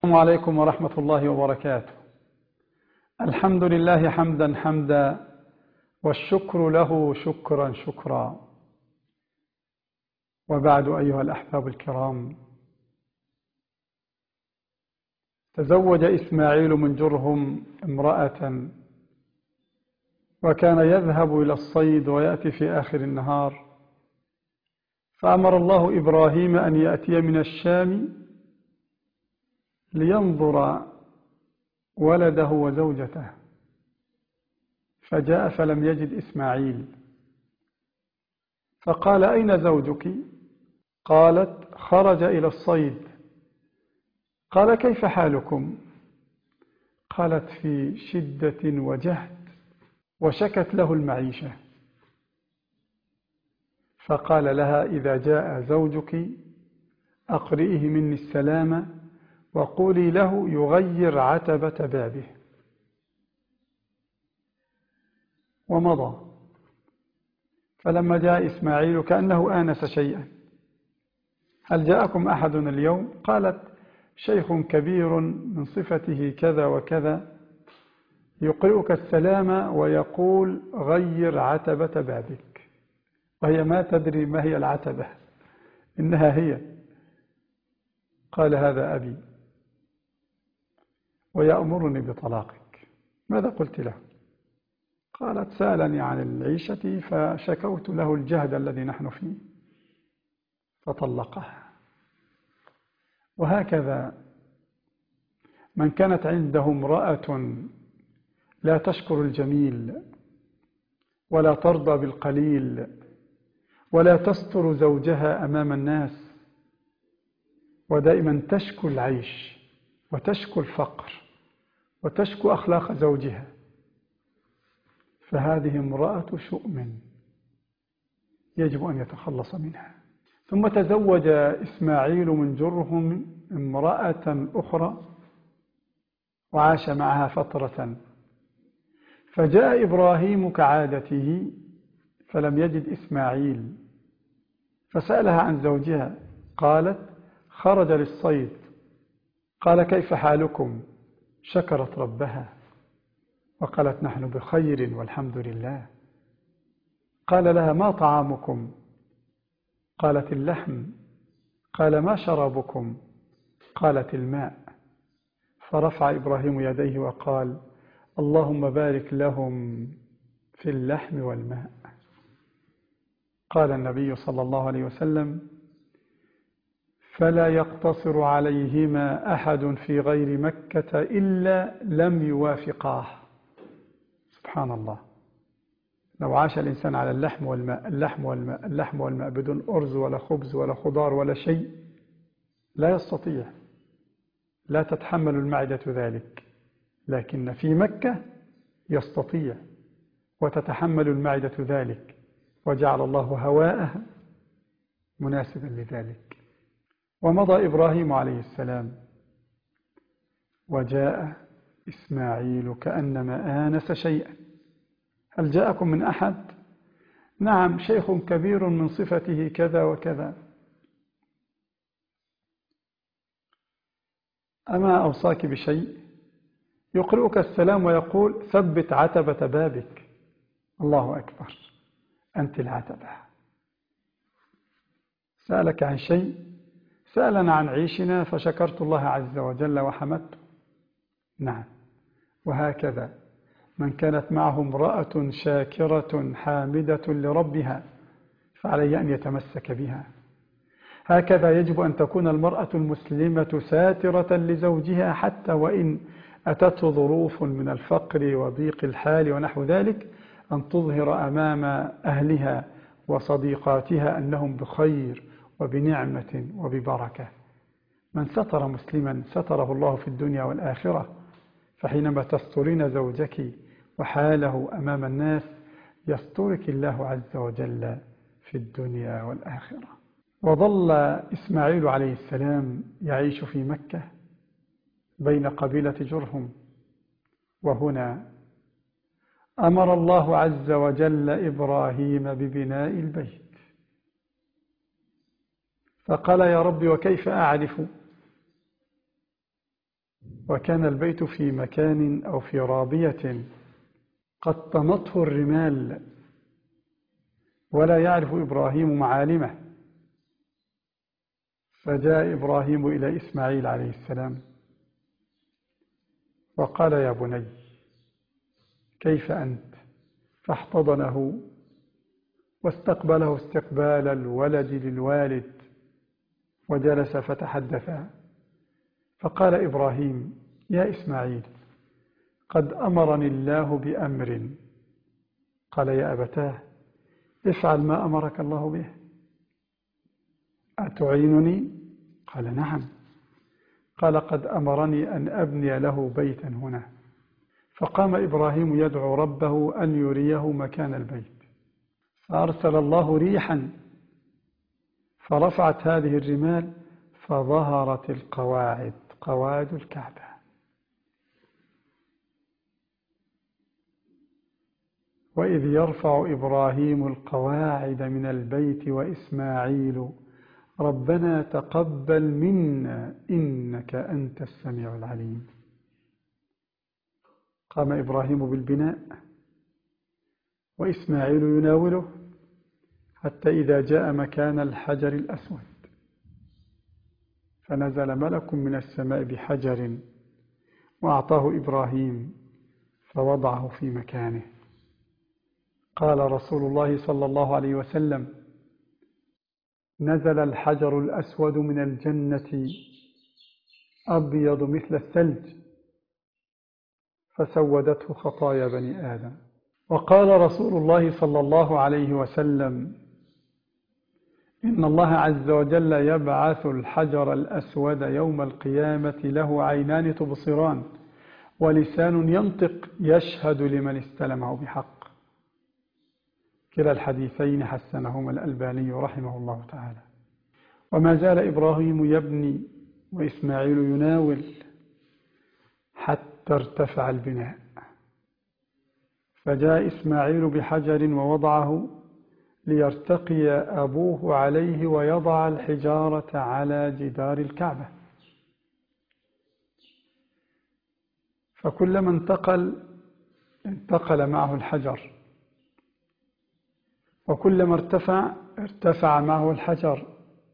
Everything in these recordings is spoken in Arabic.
السلام عليكم ورحمة الله وبركاته. الحمد لله حمدا حمدا، والشكر له شكرا شكرا. وبعد، أيها الأحباب الكرام، تزوج إسماعيل من جرهم امرأة، وكان يذهب إلى الصيد ويأتي في آخر النهار، فأمر الله إبراهيم أن يأتي من الشام لينظر ولده وزوجته، فجاء فلم يجد إسماعيل، فقال: أين زوجك؟ قالت: خرج إلى الصيد. قال: كيف حالكم؟ قالت: في شدة وجهد، وشكت له المعيشة. فقال لها: إذا جاء زوجك أقرئه مني السلام، وقولي له يغير عتبة بابه. ومضى. فلما جاء إسماعيل كأنه آنس شيئا: هل جاءكم أحد اليوم؟ قالت: شيخ كبير من صفته كذا وكذا يقرئك السلام ويقول غير عتبة بابك. وهي ما تدري ما هي العتبة، إنها هي. قال: هذا أبي ويأمرني بطلاقك. ماذا قلت له؟ قالت: سألني عن العيشة فشكوت له الجهد الذي نحن فيه فطلقها. وهكذا من كانت عنده امرأة لا تشكر الجميل ولا ترضى بالقليل ولا تستر زوجها أمام الناس، ودائما تشكو العيش وتشكو الفقر وتشكو أخلاق زوجها، فهذه امرأة شؤم يجب أن يتخلص منها. ثم تزوج إسماعيل من جرهم امرأة أخرى وعاش معها فترة، فجاء إبراهيم كعادته فلم يجد إسماعيل، فسألها عن زوجها، قالت: خرج للصيد. قال: كيف حالكم؟ شكرت ربها وقالت: نحن بخير والحمد لله. قال لها: ما طعامكم؟ قالت: اللحم. قال: ما شرابكم؟ قالت: الماء. فرفع إبراهيم يديه وقال: اللهم بارك لهم في اللحم والماء. قال النبي صلى الله عليه وسلم: فلا يقتصر عليهما أحد في غير مكة إلا لم يوافقاه. سبحان الله، لو عاش الإنسان على اللحم والماء اللحم والماء اللحم والماء بدون أرز ولا خبز ولا خضار ولا شيء لا يستطيع، لا تتحمل المعدة ذلك. لكن في مكة يستطيع وتتحمل المعدة ذلك، وجعل الله هواءها مناسبا لذلك. ومضى إبراهيم عليه السلام، وجاء إسماعيل كأنما آنس شيئا. هل جاءكم من أحد؟ نعم، شيخ كبير من صفته كذا وكذا. أما أوصاك بشيء؟ يقرئك السلام ويقول: ثبت عتبة بابك. الله أكبر، أنت العتبة. سألك عن شيء؟ سألنا عن عيشنا فشكرت الله عز وجل وحمدته. نعم، وهكذا من كانت معه امرأة شاكرة حامدة لربها فعليه أن يتمسك بها. هكذا يجب أن تكون المرأة المسلمة ساترة لزوجها، حتى وإن أتته ظروف من الفقر وضيق الحال ونحو ذلك، أن تظهر أمام أهلها وصديقاتها أنهم بخير وبنعمة وببركة. من ستر مسلما ستره الله في الدنيا والآخرة. فحينما تسترين زوجك وحاله أمام الناس يسترك الله عز وجل في الدنيا والآخرة. وظل إسماعيل عليه السلام يعيش في مكة بين قبيلة جرهم. وهنا أمر الله عز وجل إبراهيم ببناء البيت، فقال: يا رب، وكيف أعرف وكان البيت في مكان أو في رابية قد طمته الرمال ولا يعرف إبراهيم معالمه، فجاء إبراهيم إلى إسماعيل عليه السلام وقال: يا بني كيف أنت؟ فاحتضنه واستقبله استقبال الولد للوالد وجلس فتحدثا. فقال إبراهيم: يا إسماعيل قد أمرني الله بأمر. قال: يا أبتاه افعل ما أمرك الله به. أتعينني؟ قال: نعم. قال: قد أمرني أن أبني له بيتا هنا. فقام إبراهيم يدعو ربه أن يريه مكان البيت، فأرسل الله ريحا فرفعت هذه الرمال فظهرت القواعد، قواعد الكعبة. وإذ يرفع إبراهيم القواعد من البيت وإسماعيل ربنا تقبل منا إنك أنت السميع العليم. قام إبراهيم بالبناء وإسماعيل يناوله حتى إذا جاء مكان الحجر الأسود فنزل ملك من السماء بحجر وأعطاه إبراهيم فوضعه في مكانه. قال رسول الله صلى الله عليه وسلم: نزل الحجر الأسود من الجنة أبيض مثل الثلج فسودته خطايا بني آدم. وقال رسول الله صلى الله عليه وسلم: إن الله عز وجل يبعث الحجر الأسود يوم القيامة له عينان تبصران ولسان ينطق يشهد لمن استلمه بحق. كلا الحديثين حسنهما الألباني رحمه الله تعالى. وما زال إبراهيم يبني وإسماعيل يناول حتى ارتفع البناء، فجاء إسماعيل بحجر ووضعه ليرتقي أبوه عليه ويضع الحجارة على جدار الكعبة. فكلما انتقل معه الحجر، وكلما ارتفع معه الحجر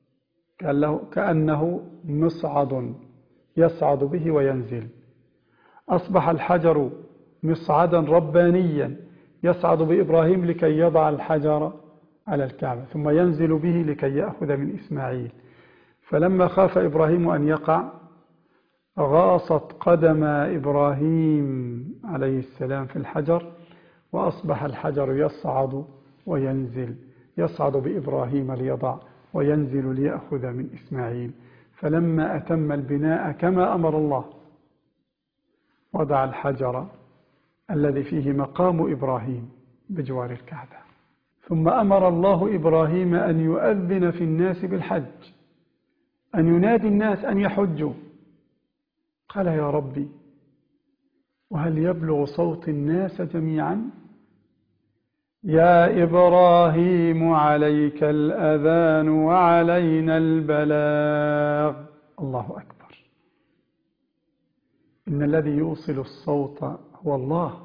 كأنه مصعد يصعد به وينزل. أصبح الحجر مصعدا ربانيا يصعد بإبراهيم لكي يضع الحجر على الكعبة ثم ينزل به لكي يأخذ من إسماعيل. فلما خاف إبراهيم أن يقع غاصت قدم إبراهيم عليه السلام في الحجر وأصبح الحجر يصعد وينزل، يصعد بإبراهيم ليضع وينزل ليأخذ من إسماعيل. فلما أتم البناء كما أمر الله وضع الحجر الذي فيه مقام إبراهيم بجوار الكعبة. ثم أمر الله إبراهيم أن يؤذن في الناس بالحج، أن ينادي الناس أن يحجوا. قال: يا ربي وهل يبلغ صوت الناس جميعا؟ يا إبراهيم عليك الأذان وعلينا البلاغ. الله أكبر. إن الذي يوصل الصوت هو الله.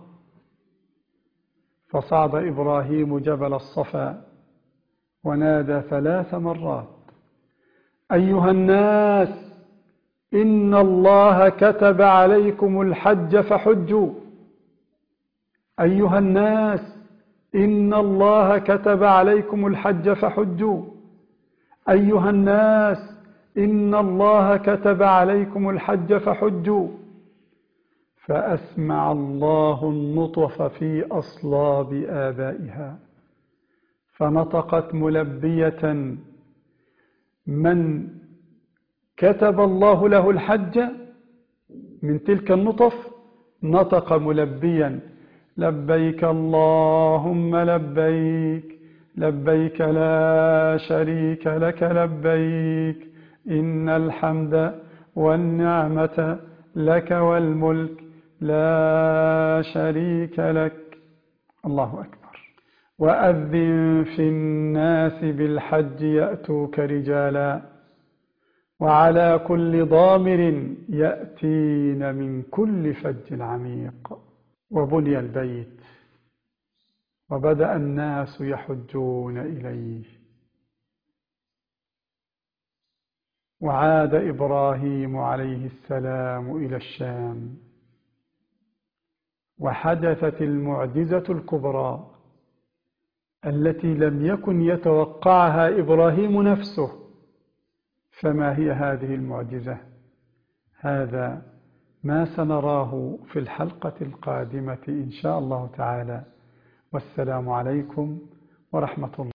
فصعد إبراهيم جبل الصفا ونادى 3 مرات: أيها الناس إن الله كتب عليكم الحج فحجوا. أيها الناس إن الله كتب عليكم الحج فحجوا. أيها الناس إن الله كتب عليكم الحج فحجوا. فأسمع الله النطف في أصلاب آبائها فنطقت ملبية: من كتب الله له الحج من تلك النطف نطق ملبيا: لبيك اللهم لبيك لبيك لا شريك لك لبيك إن الحمد والنعمة لك والملك لا شريك لك. الله أكبر. وأذن في الناس بالحج يأتوك رجالا وعلى كل ضامر يأتين من كل فج عميق. وبني البيت وبدأ الناس يحجون إليه، وعاد إبراهيم عليه السلام إلى الشام، وحدثت المعجزة الكبرى التي لم يكن يتوقعها إبراهيم نفسه. فما هي هذه المعجزة؟ هذا ما سنراه في الحلقة القادمة إن شاء الله تعالى. والسلام عليكم ورحمة الله.